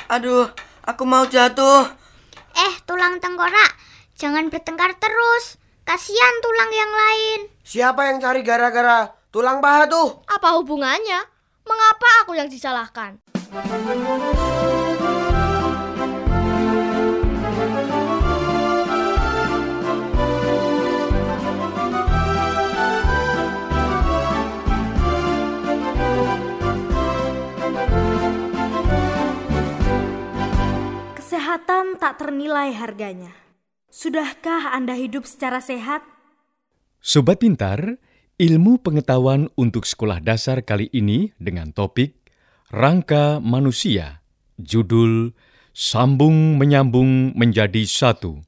Aduh, aku mau jatuh. Tulang tengkorak, jangan bertengkar terus. Kasihan tulang yang lain. Siapa yang cari gara-gara tulang paha tuh? Apa hubungannya? Mengapa aku yang disalahkan? Kesehatan tak ternilai harganya. Sudahkah Anda hidup secara sehat? Sobat Pintar, ilmu pengetahuan untuk sekolah dasar kali ini dengan topik Rangka Manusia. Judul Sambung Menyambung Menjadi Satu.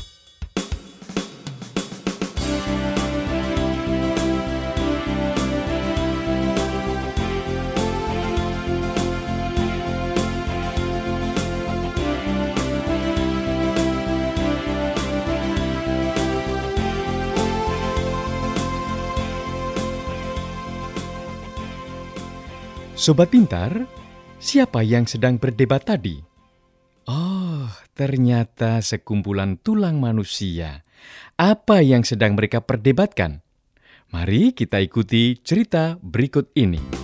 Sobat Pintar, siapa yang sedang berdebat tadi? Oh, ternyata sekumpulan tulang manusia. Apa yang sedang mereka perdebatkan? Mari kita ikuti cerita berikut ini.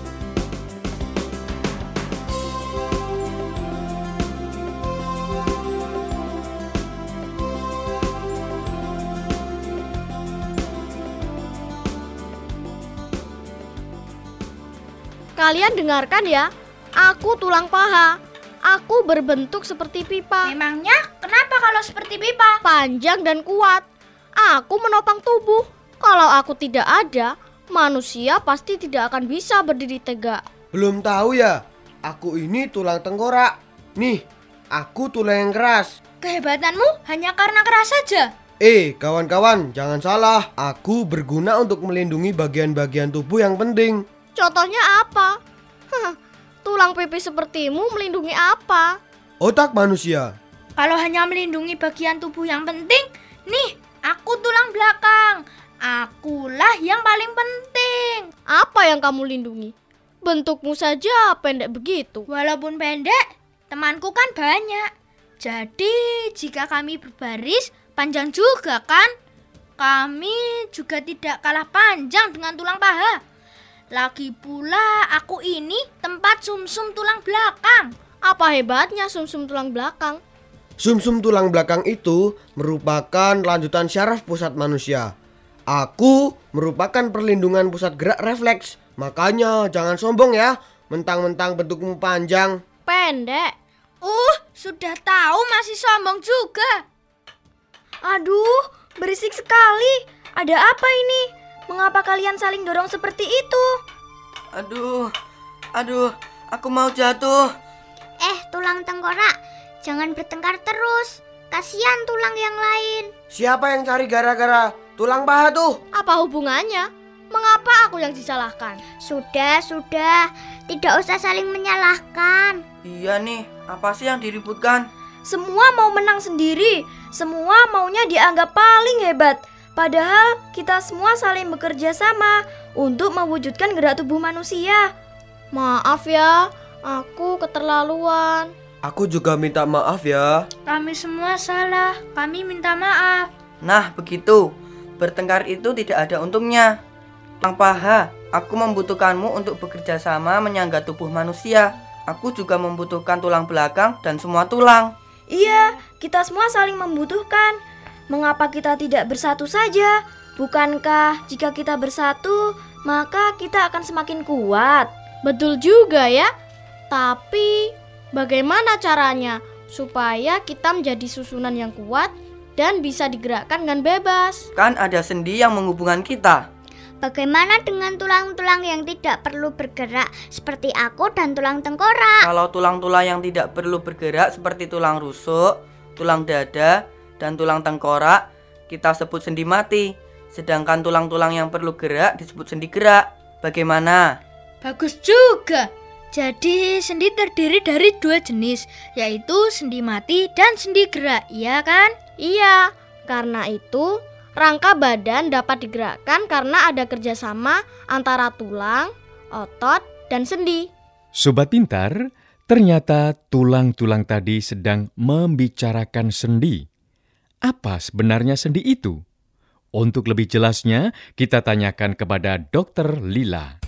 Kalian dengarkan ya, aku tulang paha. Aku berbentuk seperti pipa. Memangnya kenapa kalau seperti pipa? Panjang dan kuat. Aku menopang tubuh. Kalau aku tidak ada, manusia pasti tidak akan bisa berdiri tegak. Belum tahu ya, aku ini tulang tengkorak. Nih, aku tulang yang keras. Kehebatanmu hanya karena keras saja. Kawan-kawan, jangan salah. Aku berguna untuk melindungi bagian-bagian tubuh yang penting. Contohnya apa? Tulang pipi sepertimu melindungi apa? Otak manusia. Kalau hanya melindungi bagian tubuh yang penting, nih, aku tulang belakang. Akulah yang paling penting. Apa yang kamu lindungi? Bentukmu saja pendek begitu. Walaupun pendek, temanku kan banyak. Jadi, jika kami berbaris, panjang juga kan? Kami juga tidak kalah panjang dengan tulang paha. Lagi pula aku ini tempat sumsum tulang belakang. Apa hebatnya sumsum tulang belakang? Sumsum tulang belakang itu merupakan lanjutan syaraf pusat manusia. Aku merupakan perlindungan pusat gerak refleks. Makanya jangan sombong ya, mentang-mentang bentukmu panjang. Pendek. Sudah tahu masih sombong juga. Aduh, berisik sekali. Ada apa ini? Mengapa kalian saling dorong seperti itu? Aduh, aku mau jatuh. Tulang tengkorak, jangan bertengkar terus. Kasihan tulang yang lain. Siapa yang cari gara-gara tulang paha tuh? Apa hubungannya? Mengapa aku yang disalahkan? Sudah. Tidak usah saling menyalahkan. Iya nih, apa sih yang diributkan? Semua mau menang sendiri. Semua maunya dianggap paling hebat. Padahal kita semua saling bekerja sama untuk mewujudkan gerak tubuh manusia. Maaf ya, aku keterlaluan. Aku juga minta maaf ya. Kami semua salah. Kami minta maaf. Nah, begitu. Bertengkar itu tidak ada untungnya. Tulang paha, aku membutuhkanmu untuk bekerja sama menyangga tubuh manusia. Aku juga membutuhkan tulang belakang dan semua tulang. Iya, kita semua saling membutuhkan. Mengapa kita tidak bersatu saja? Bukankah jika kita bersatu, maka kita akan semakin kuat? Betul juga ya. Tapi bagaimana caranya supaya kita menjadi susunan yang kuat dan bisa digerakkan dengan bebas? Kan ada sendi yang menghubungkan kita. Bagaimana dengan tulang-tulang yang tidak perlu bergerak seperti aku dan tulang tengkorak? Kalau tulang-tulang yang tidak perlu bergerak seperti tulang rusuk, tulang dada, dan tulang tengkorak kita sebut sendi mati. Sedangkan tulang-tulang yang perlu gerak disebut sendi gerak. Bagaimana? Bagus juga. Jadi sendi terdiri dari dua jenis, yaitu sendi mati dan sendi gerak, iya kan? Iya, karena itu rangka badan dapat digerakkan karena ada kerjasama antara tulang, otot, dan sendi. Sobat Pintar, Ternyata tulang-tulang tadi sedang membicarakan sendi. Apa sebenarnya sendi itu? Untuk lebih jelasnya, kita tanyakan kepada Dr. Lila.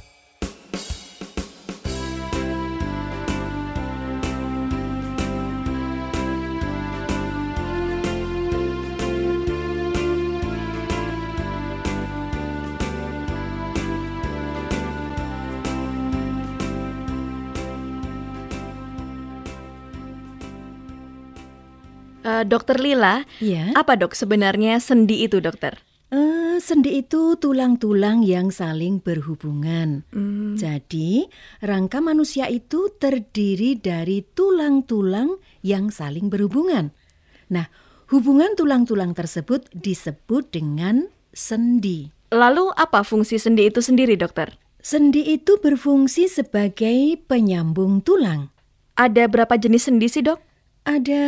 Dokter Lila, Ya, apa dok sebenarnya sendi itu dokter? sendi itu tulang-tulang yang saling berhubungan. Jadi, rangka manusia itu terdiri dari tulang-tulang yang saling berhubungan. Nah, hubungan tulang-tulang tersebut disebut dengan sendi. Lalu apa fungsi sendi itu sendiri dokter? Sendi itu berfungsi sebagai penyambung tulang. Ada berapa jenis sendi sih dok? Ada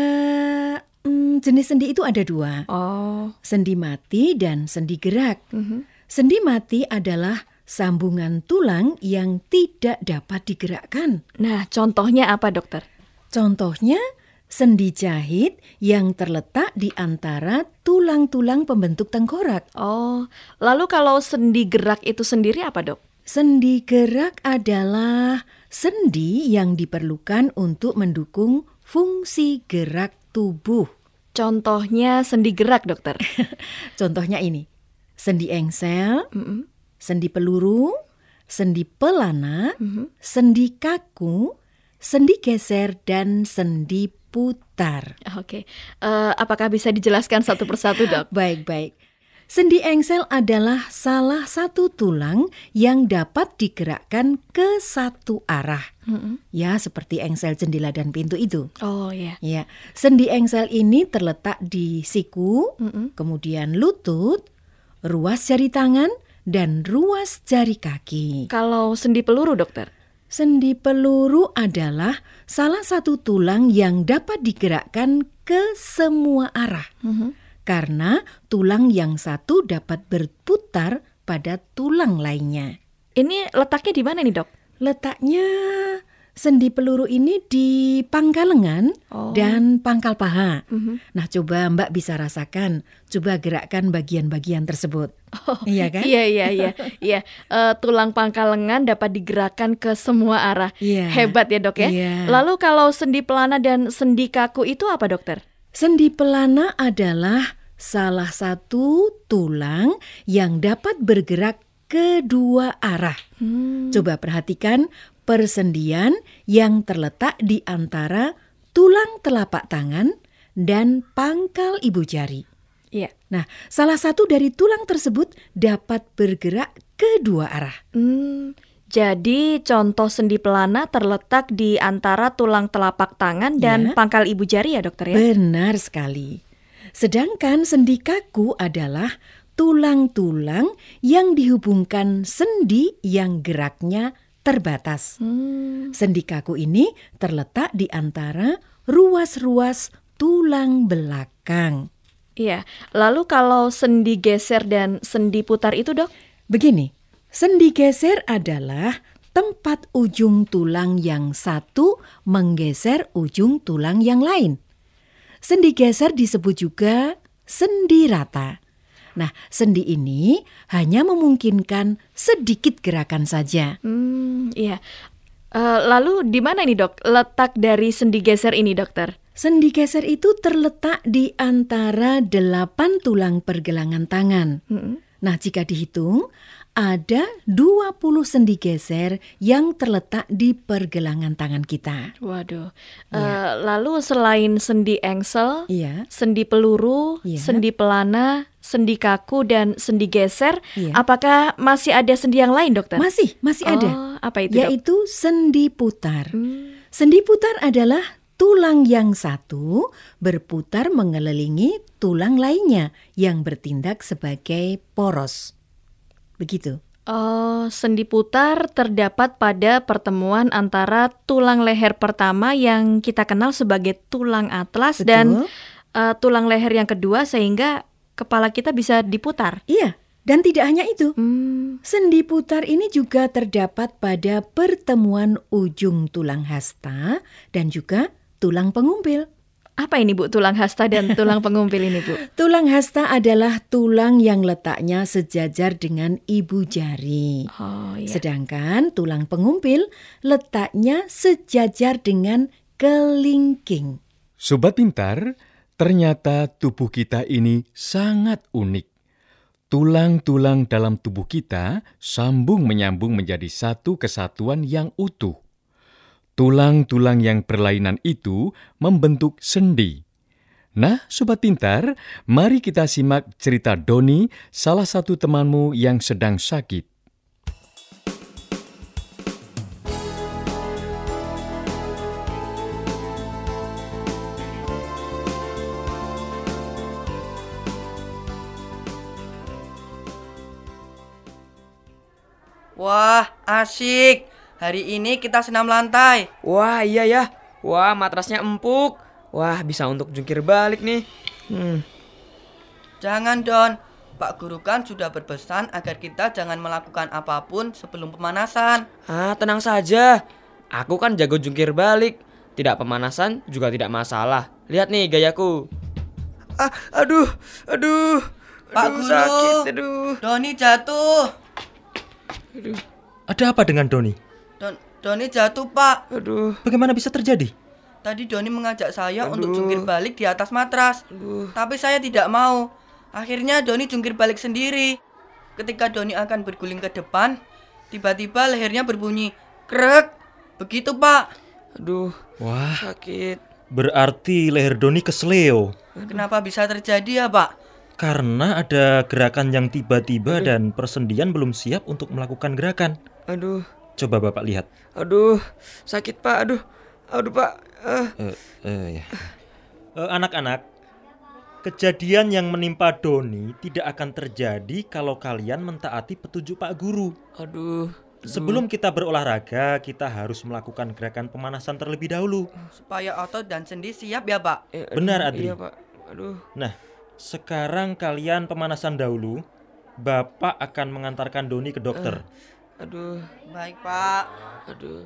jenis sendi itu ada 2. Oh, Sendi mati dan sendi gerak. Sendi mati adalah sambungan tulang yang tidak dapat digerakkan. nah contohnya apa dokter? Contohnya, sendi jahit yang terletak di antara tulang-tulang pembentuk tengkorak. Oh, lalu kalau sendi gerak itu sendiri apa dok? Sendi gerak adalah sendi yang diperlukan untuk mendukung fungsi gerak tubuh. Contohnya sendi gerak dokter. Contohnya ini, sendi engsel, sendi peluru, sendi pelana, sendi kaku, sendi geser, dan sendi putar. Oke, apakah bisa dijelaskan satu persatu dok? Baik-baik. Sendi engsel adalah salah satu tulang yang dapat digerakkan ke satu arah. Ya, seperti engsel jendela dan pintu itu. Oh ya. Ya, sendi engsel ini terletak di siku, kemudian lutut, ruas jari tangan, dan ruas jari kaki. Kalau sendi peluru dokter? Sendi peluru adalah salah satu tulang yang dapat digerakkan ke semua arah. Karena tulang yang satu dapat berputar pada tulang lainnya. Ini letaknya di mana nih dok? Letaknya sendi peluru ini di pangkal lengan dan pangkal paha. Nah, coba Mbak bisa rasakan. Coba gerakkan bagian-bagian tersebut. Iya kan? Iya. Tulang pangkal lengan dapat digerakkan ke semua arah. Iya. Hebat ya dok ya. Iya. Lalu kalau sendi pelana dan sendi kaku itu apa dokter? Sendi pelana adalah salah satu tulang yang dapat bergerak kedua arah. Coba perhatikan persendian yang terletak di antara tulang telapak tangan dan pangkal ibu jari. Iya. Nah, salah satu dari tulang tersebut dapat bergerak kedua arah. Jadi contoh sendi pelana terletak di antara tulang telapak tangan dan Ya. pangkal ibu jari ya dokter ya? Benar sekali. Sedangkan sendi kaku adalah tulang-tulang yang dihubungkan sendi yang geraknya terbatas. Sendi kaku ini terletak di antara ruas-ruas tulang belakang. Iya. Lalu kalau sendi geser dan sendi putar itu dok? Begini, sendi geser adalah tempat ujung tulang yang satu menggeser ujung tulang yang lain. Sendi geser disebut juga sendi rata. Nah, sendi ini hanya memungkinkan sedikit gerakan saja. Iya. Lalu di mana ini dok letak dari sendi geser ini dokter? Sendi geser itu terletak di antara 8 tulang pergelangan tangan. Nah, jika dihitung, ada 20 sendi geser yang terletak di pergelangan tangan kita. Waduh. Lalu selain sendi engsel, Iya. sendi peluru, Iya. sendi pelana, sendi kaku, dan sendi geser, Iya. apakah masih ada sendi yang lain dokter? Masih ada. Oh, apa itu dok? Yaitu sendi putar. Sendi putar adalah tulang yang satu berputar mengelilingi tulang lainnya yang bertindak sebagai poros. Begitu. Oh, sendi putar terdapat pada pertemuan antara tulang leher pertama yang kita kenal sebagai tulang atlas dan tulang leher yang kedua sehingga kepala kita bisa diputar. Iya, dan tidak hanya itu. Sendi putar ini juga terdapat pada pertemuan ujung tulang hasta dan juga tulang pengumpil. Apa ini Bu, tulang hasta dan tulang pengumpil ini Bu? Tulang hasta adalah tulang yang letaknya sejajar dengan ibu jari. Oh iya. Sedangkan tulang pengumpil letaknya sejajar dengan kelingking. Sobat Pintar, ternyata tubuh kita ini sangat unik. Tulang-tulang dalam tubuh kita sambung menyambung menjadi satu kesatuan yang utuh. Tulang-tulang yang berlainan itu membentuk sendi. Nah, Sobat Pintar, mari kita simak cerita Doni, salah satu temanmu yang sedang sakit. Wah, asik. Hari ini kita senam lantai. Wah, iya ya. Wah, matrasnya empuk. Wah, bisa untuk jungkir balik nih. Jangan, Don. Pak Guru kan sudah berpesan agar kita jangan melakukan apapun sebelum pemanasan. Tenang saja. Aku kan jago jungkir balik. Tidak pemanasan juga tidak masalah. Lihat nih gayaku. Aduh. Pak Guru, sakit, aduh. Doni jatuh. Ada apa dengan Doni? Doni jatuh, Pak. Aduh. Bagaimana bisa terjadi? Tadi Doni mengajak saya untuk jungkir balik di atas matras. Tapi saya tidak mau. Akhirnya Doni jungkir balik sendiri. Ketika Doni akan berguling ke depan, tiba-tiba lehernya berbunyi krek. Begitu, Pak. Aduh. Wah, Sakit. berarti leher Doni kesleo. Kenapa bisa terjadi ya, Pak? Karena ada gerakan yang tiba-tiba dan persendian belum siap untuk melakukan gerakan. Aduh. Coba Bapak lihat. Aduh. Sakit, Pak. Aduh, Pak. Ya. Anak-anak, kejadian yang menimpa Doni tidak akan terjadi kalau kalian mentaati petunjuk Pak Guru. Aduh. Sebelum kita berolahraga, kita harus melakukan gerakan pemanasan terlebih dahulu. Supaya otot dan sendi siap ya, Pak. Benar, Adri. Iya, Pak. Aduh. Nah, sekarang kalian pemanasan dahulu. Bapak akan mengantarkan Doni ke dokter. Aduh. Baik, Pak. Aduh.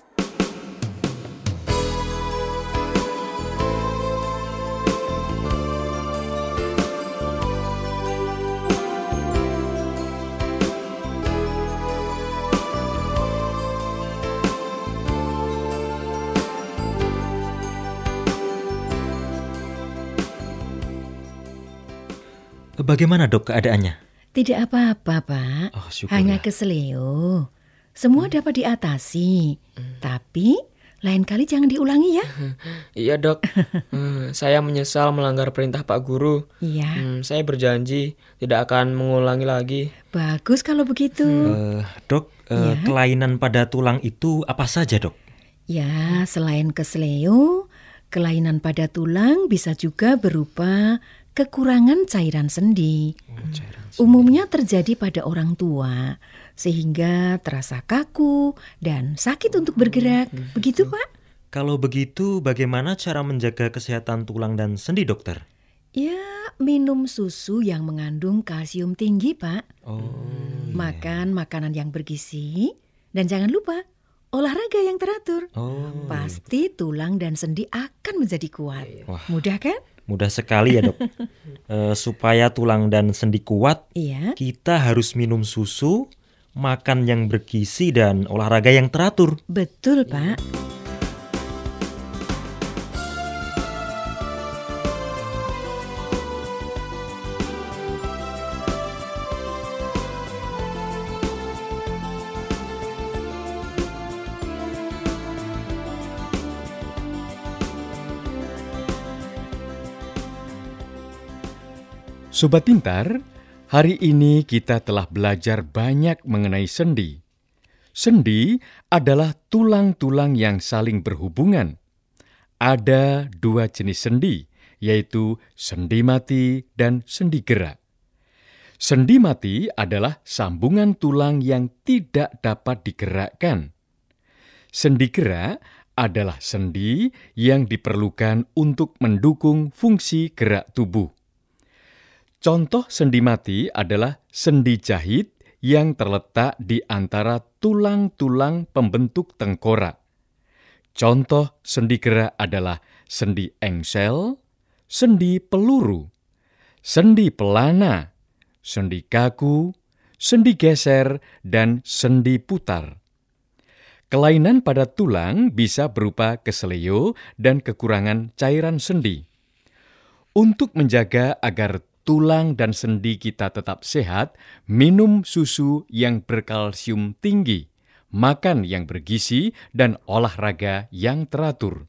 Bagaimana dok keadaannya? Tidak apa-apa, Pak. Oh, syukur Hanya ya. keseleo. Semua dapat diatasi. Tapi lain kali jangan diulangi ya. Iya, Dok. Saya menyesal melanggar perintah Pak Guru. Iya. Saya berjanji tidak akan mengulangi lagi. Bagus kalau begitu. Dok, Ya. kelainan pada tulang itu apa saja dok? Ya, selain keseleo, kelainan pada tulang bisa juga berupa kekurangan cairan sendi. Umumnya terjadi pada orang tua, sehingga terasa kaku dan sakit untuk bergerak. Begitu, Pak? Kalau begitu, bagaimana cara menjaga kesehatan tulang dan sendi dokter? Ya, minum susu yang mengandung kalsium tinggi, Pak. Makan makanan yang bergizi, dan jangan lupa olahraga yang teratur. Pasti tulang dan sendi akan menjadi kuat. Wah. Mudah kan? Mudah sekali ya dok. Supaya tulang dan sendi kuat, Iya. kita harus minum susu, makan yang bergizi, dan olahraga yang teratur. Betul, Pak. Sobat Pintar, hari ini kita telah belajar banyak mengenai sendi. Sendi adalah tulang-tulang yang saling berhubungan. Ada dua jenis sendi, yaitu sendi mati dan sendi gerak. Sendi mati adalah sambungan tulang yang tidak dapat digerakkan. Sendi gerak adalah sendi yang diperlukan untuk mendukung fungsi gerak tubuh. Contoh sendi mati adalah sendi jahit yang terletak di antara tulang-tulang pembentuk tengkorak. Contoh sendi gerak adalah sendi engsel, sendi peluru, sendi pelana, sendi kaku, sendi geser, dan sendi putar. Kelainan pada tulang bisa berupa keseleo dan kekurangan cairan sendi. Untuk menjaga agar tulang dan sendi kita tetap sehat, minum susu yang berkalsium tinggi, makan yang bergizi, dan olahraga yang teratur.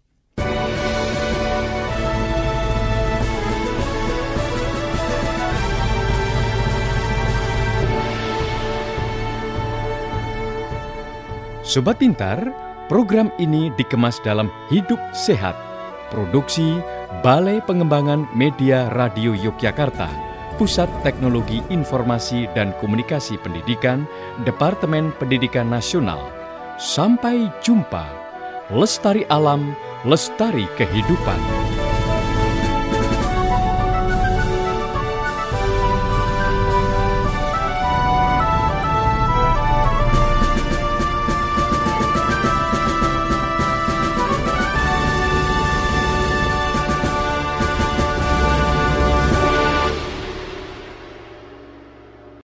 Sobat Pintar, program ini dikemas dalam Hidup Sehat, produksi Balai Pengembangan Media Radio Yogyakarta, Pusat Teknologi Informasi dan Komunikasi Pendidikan, Departemen Pendidikan Nasional. Sampai jumpa. Lestari alam, lestari kehidupan.